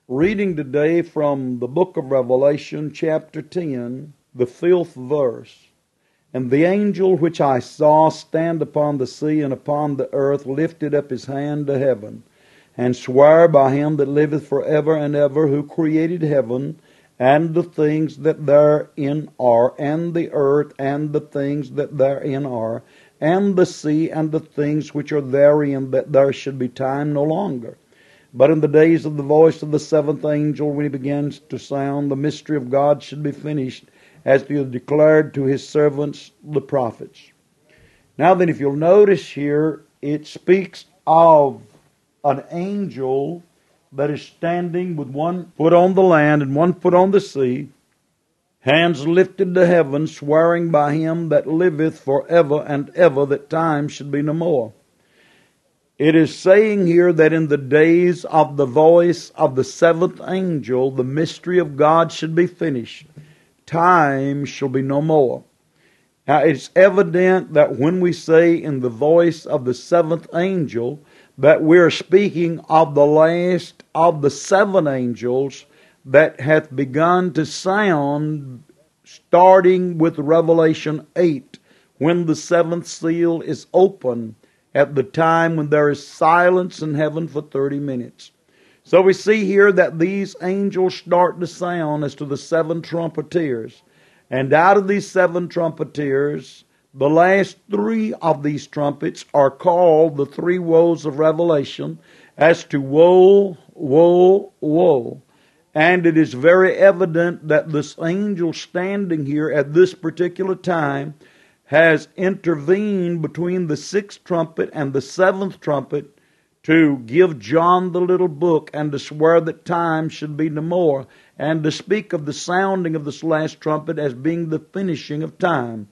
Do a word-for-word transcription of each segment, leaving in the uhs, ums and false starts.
Reading today from the book of Revelation, chapter ten, the fifth verse. And the angel which I saw stand upon the sea and upon the earth lifted up his hand to heaven, and sware by him that liveth for ever and ever, who created heaven, and the things that therein are, and the earth, and the things that therein are, and the sea, and the things which are therein, that there should be time no longer. But in the days of the voice of the seventh angel, when he begins to sound, the mystery of God should be finished, as he has declared to his servants, the prophets. Now then, if you'll notice here, it speaks of an angel that is standing with one foot on the land and one foot on the sea, hands lifted to heaven, swearing by him that liveth for ever and ever, that time should be no more. It is saying here that in the days of the voice of the seventh angel, the mystery of God should be finished. Time shall be no more. Now it's evident that when we say in the voice of the seventh angel, that we're speaking of the last of the seven angels that hath begun to sound, starting with Revelation eight, when the seventh seal is open, at the time when there is silence in heaven for thirty minutes. So we see here that these angels start to sound as to the seven trumpeters. And out of these seven trumpeters, the last three of these trumpets are called the three woes of Revelation, as to woe, woe, woe. And it is very evident that this angel standing here at this particular time has intervened between the sixth trumpet and the seventh trumpet to give John the little book and to swear that time should be no more, and to speak of the sounding of this last trumpet as being the finishing of time.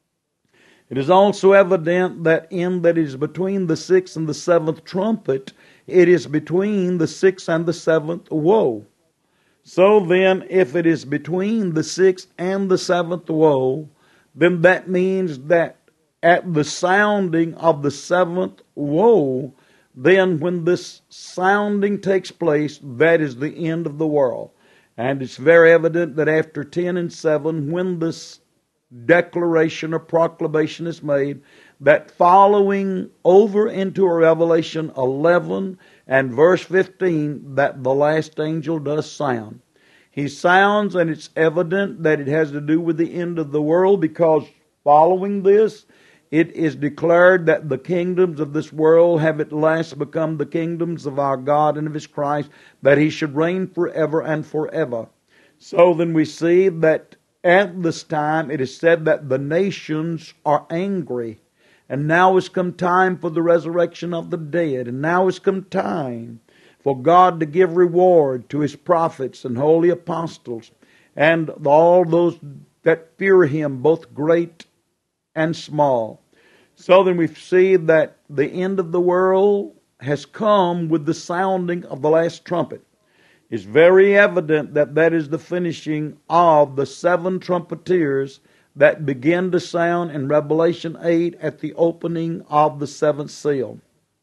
It is also evident that in that it is between the sixth and the seventh trumpet, it is between the sixth and the seventh woe. So then, if it is between the sixth and the seventh woe, then that means that at the sounding of the seventh woe, then when this sounding takes place, that is the end of the world. And it's very evident that after ten and seven, when this declaration or proclamation is made, that following over into Revelation eleven and verse fifteen, that the last angel does sound. He sounds, and it's evident that it has to do with the end of the world, because following this, it is declared that the kingdoms of this world have at last become the kingdoms of our God and of His Christ, that He should reign forever and forever. So then we see that at this time it is said that the nations are angry, and now has come time for the resurrection of the dead, and now has come time for God to give reward to His prophets and holy apostles, and all those that fear Him, both great and small. So then we see that the end of the world has come with the sounding of the last trumpet. It's very evident that that is the finishing of the seven trumpeters that begin to sound in Revelation eight at the opening of the seventh seal.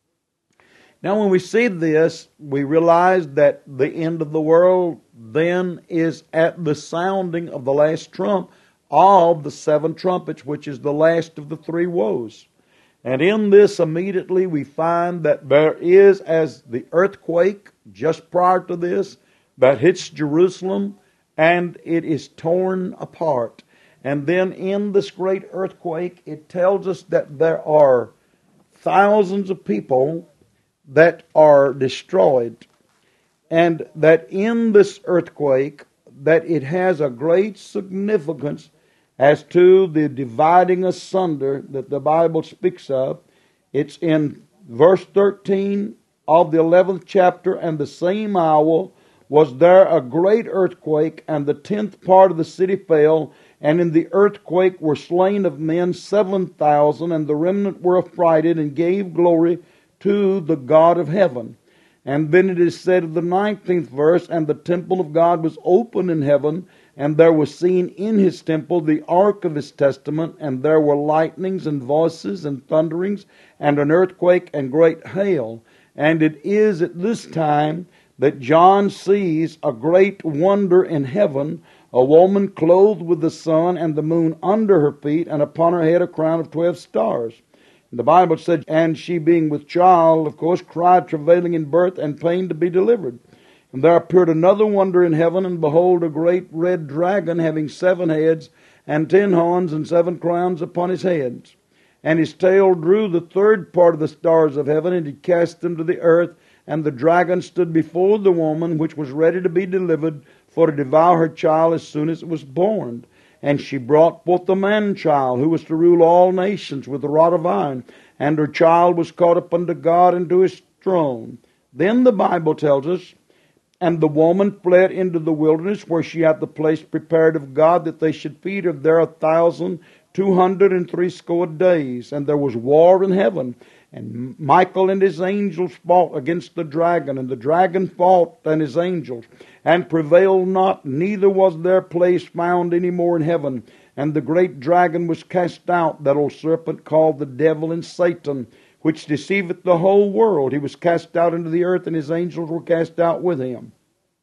Now when we see this, we realize that the end of the world then is at the sounding of the last trump of the seven trumpets, which is the last of the three woes. And in this immediately we find that there is, as the earthquake just prior to this, that hits Jerusalem, and it is torn apart. And then in this great earthquake, it tells us that there are thousands of people that are destroyed, and that in this earthquake, that it has a great significance as to the dividing asunder that the Bible speaks of. It's in verse thirteen of the eleventh chapter, and the same hour was there a great earthquake, and the tenth part of the city fell, and in the earthquake were slain of men seven thousand, and the remnant were affrighted, and gave glory to the God of heaven. And then it is said in the nineteenth verse, and the temple of God was open in heaven, and there was seen in His temple the ark of His testament, and there were lightnings and voices and thunderings, and an earthquake and great hail. And it is at this time that John sees a great wonder in heaven, a woman clothed with the sun and the moon under her feet, and upon her head a crown of twelve stars. And the Bible said, and she being with child, of course, cried, travailing in birth and pain to be delivered. And there appeared another wonder in heaven, and behold, a great red dragon, having seven heads and ten horns and seven crowns upon his heads. And his tail drew the third part of the stars of heaven, and he cast them to the earth. And the dragon stood before the woman, which was ready to be delivered, for to devour her child as soon as it was born. And she brought forth the man-child, who was to rule all nations with a rod of iron. And her child was caught up unto God and to his throne. Then the Bible tells us, and the woman fled into the wilderness, where she had the place prepared of God, that they should feed her there a thousand two hundred and threescore days. And there was war in heaven. And Michael and his angels fought against the dragon, and the dragon fought and his angels, and prevailed not, neither was their place found any more in heaven. And the great dragon was cast out, that old serpent called the devil and Satan, which deceiveth the whole world. He was cast out into the earth, and his angels were cast out with him.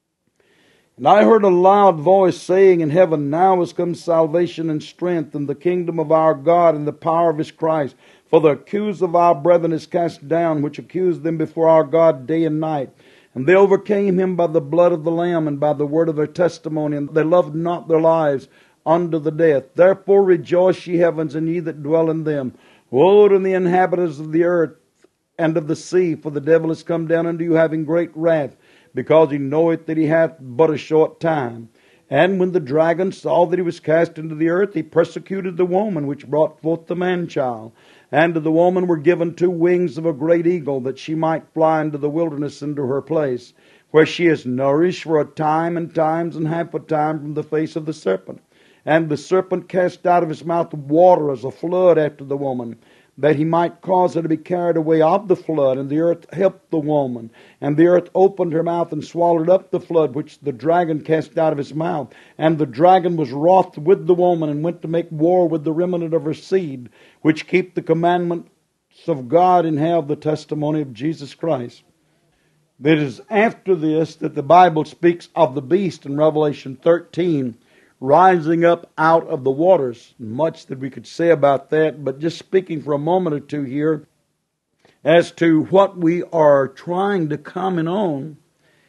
And I heard a loud voice saying in heaven, Now is come salvation and strength, and the kingdom of our God, and the power of his Christ. For the accuser of our brethren is cast down, which accused them before our God day and night. And they overcame him by the blood of the Lamb, and by the word of their testimony, and they loved not their lives unto the death. Therefore rejoice, ye heavens, and ye that dwell in them. Woe to the inhabitants of the earth and of the sea, for the devil is come down unto you, having great wrath, because he knoweth that he hath but a short time. And when the dragon saw that he was cast into the earth, he persecuted the woman which brought forth the man-child. And to the woman were given two wings of a great eagle, that she might fly into the wilderness, into her place, where she is nourished for a time and times and half a time from the face of the serpent. And the serpent cast out of his mouth water as a flood after the woman, that he might cause her to be carried away of the flood. And the earth helped the woman. And the earth opened her mouth and swallowed up the flood, which the dragon cast out of his mouth. And the dragon was wroth with the woman, and went to make war with the remnant of her seed, which keep the commandments of God and have the testimony of Jesus Christ. It is after this that the Bible speaks of the beast in Revelation thirteen, rising up out of the waters. Much that we could say about that, but just speaking for a moment or two here as to what we are trying to comment on,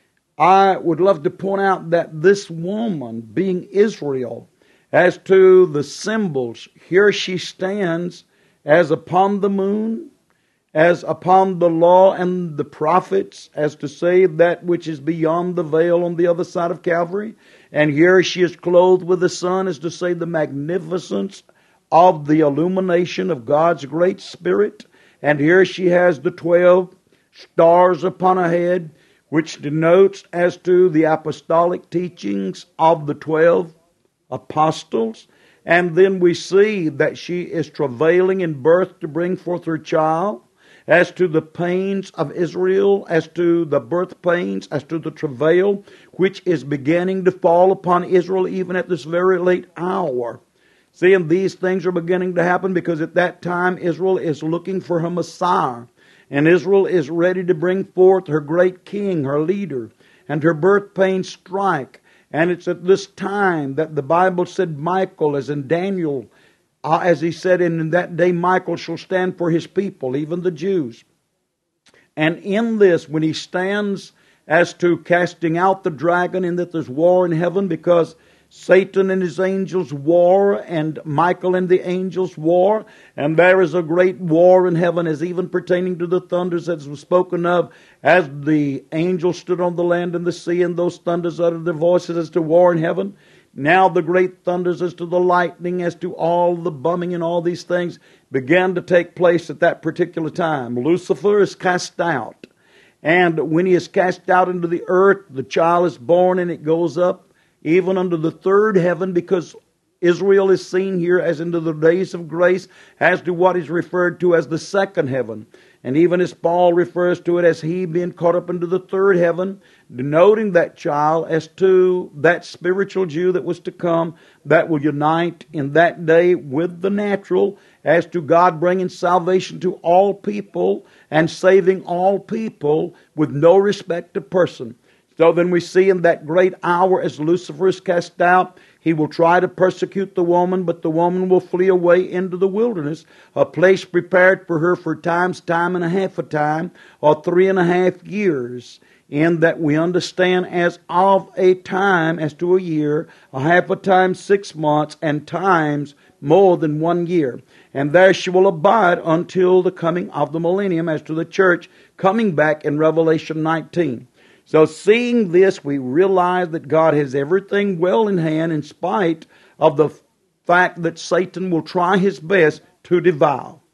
I would love to point out that this woman, being Israel, as to the symbols, here she stands as upon the moon, as upon the law and the prophets, as to say that which is beyond the veil on the other side of Calvary. And here she is clothed with the sun, as to say the magnificence of the illumination of God's great Spirit. And here she has the twelve stars upon her head, which denotes as to the apostolic teachings of the twelve apostles. And then we see that she is travailing in birth to bring forth her child. As to the pains of Israel, as to the birth pains, as to the travail which is beginning to fall upon Israel even at this very late hour. See, and these things are beginning to happen because at that time Israel is looking for her Messiah. And Israel is ready to bring forth her great king, her leader. And her birth pains strike. And it's at this time that the Bible said Michael, as in Daniel, Uh, as he said, in that day Michael shall stand for his people, even the Jews. And in this, when he stands as to casting out the dragon, in that there's war in heaven, because Satan and his angels war, and Michael and the angels war, and there is a great war in heaven, as even pertaining to the thunders as was spoken of, as the angels stood on the land and the sea, and those thunders uttered their voices as to war in heaven. Now the great thunders as to the lightning, as to all the bumming and all these things began to take place at that particular time. Lucifer is cast out. And when he is cast out into the earth, the child is born, and it goes up even unto the third heaven, because Israel is seen here as into the days of grace, as to what is referred to as the second heaven. And even as Paul refers to it as he being caught up into the third heaven, denoting that child as to that spiritual Jew that was to come, that will unite in that day with the natural, as to God bringing salvation to all people and saving all people with no respect of person. So then we see in that great hour as Lucifer is cast out, he will try to persecute the woman, but the woman will flee away into the wilderness, a place prepared for her for times, time and a half a time, or three and a half years, in that we understand as of a time, as to a year, a half a time, six months, and times more than one year. And there she will abide until the coming of the millennium, as to the church coming back in Revelation nineteen. So seeing this, we realize that God has everything well in hand in spite of the fact that Satan will try his best to devour.